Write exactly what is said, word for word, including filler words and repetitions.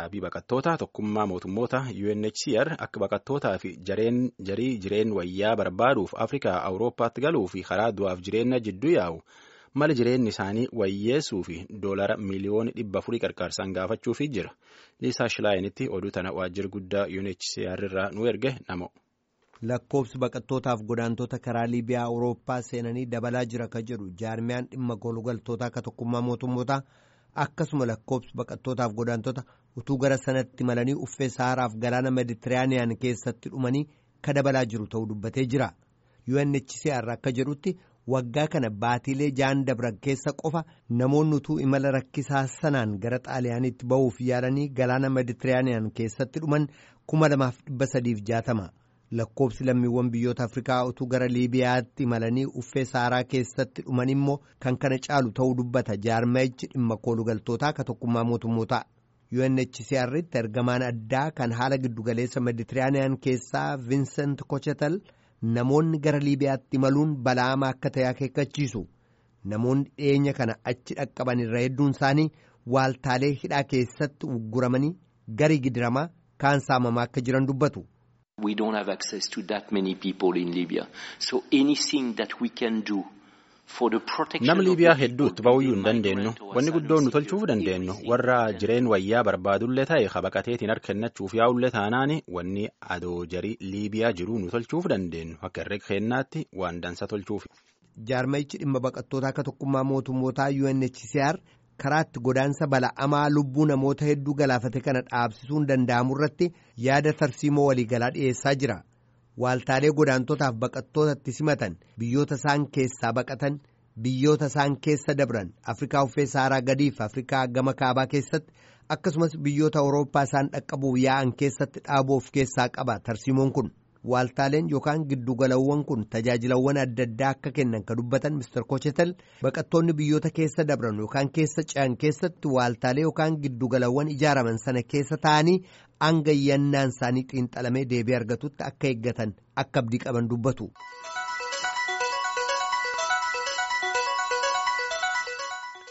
dhaabii baqattootaa tokkummaa mootummoota U N H C R akka baqattootaa fi jareen jarii jireen wayyaa barbaaduuf Afrikaa Awurooppaatti galuu fi karaa du'aaf jireenya jidduu yaa'u mala jireenyi isaanii wayyeessuu fi doolara miliyoona dhibba afurii qarqaarsaan gaafachuufi jira. Liisaa Shilaayinitti oduu tana waajjira guddaa U N H C R irraa nu erge namo. Lakkoofsi baqattootaaf godaantota karaa Liibiyaa Awurooppaa seenanii dabalaa jira ka jedhu jaarmiyaan dhimma golugaltootaa akka tokkummaa mootummootaa akkasuma lakkoofsi baqattootaaf godaantota utuu gara sanatti malanii uffee Sahaaraaf galaana Meditiraaniyaan keessatti dhumanii ka dabalaa jiru ta'uu dubbatee jira. U N H C R akka jedhutti waggaa kana baatiilee jaan dabran keessa qofa namoonni utuu imala rakkisaa sanaan gara Xaaliyaaniitti ba'uuf yaalanii galaana Meditiraaniyaan keessatti dhuman kuma lamaaf dhibba sadiif jaatama. Lakkoofsi lammiiwwan biyyoota Afrikaa utuu gara Liibiyaatti imalanii uffee Saaraa keessatti dhuman immoo kan kana caalu ta'uu dubbata jaarmayichi dhimma koolugaltootaa ka tokkummaa mootummootaa. U N H C R'tti ergamaan addaa kan haala giddugaleessa Meditiraaniyaan keessaa Vincent Cochetel namoonni gara Liibiyaatti imaluun bala'amaa akka ta'e akeekkachiisu. Namoonni dhiyeenya kana achi dhaqqaban irra hedduun isaanii waaltaalee hidhaa keessatti ugguramanii garii gidiramaa kaan saamamaa akka jiran dubbatu. We don't have access to that many people in Libya. So anything that we can do for the protection Nam Liibiyaa hedduutti ba'uyyuu hin dandeenyu. Wanni guddoon nu tolchuuf dandeenyu warra jireen wayyaa barbaadullee ta'e qabaqateetiin harkannachuuf yaa'ullee taanaani wanni adoo jarii Liibiyaa jiru nu tolchuuf dandeenyu akka herrega keennaatti waan dansa tolchuuf. Jaarmayichi dhimma baqattootaa akka tokkummaa mootummootaa U N H C R karaatti godaansa bala'amaa lubbuu namoota hedduu galaafate kana dhaabsisuun danda'amu irratti yaada tarsiimoo waliigalaa dhiyeessaa jira. Waaltaalee godaantotaaf baqattootatti simatan biyyoota isaan keessaa baqatan biyyoota isaan keessa dabran Afrikaa uffee Saaraa gadiif Afrikaa gama kaabaa keessatti akkasumas biyyoota Awurooppaa isaan dhaqqabuuf yaa'an keessatti dhaabuuf keessaa qaba tarsiimoon kun. Waaltaaleen yookaan giddugalawwan kun tajaajilawwan adda addaa akka kennan ka dubbatan Mister Kochetel baqattoonni biyyoota keessa dabran yookaan keessa ce'an keessatti waaltaalee yookaan giddugalawwan ijaaraman sana keessa ta'anii hanga yannaan isaanii xiinxalamee deebii argatutti akka eeggatan akka abdii qaban dubbatu.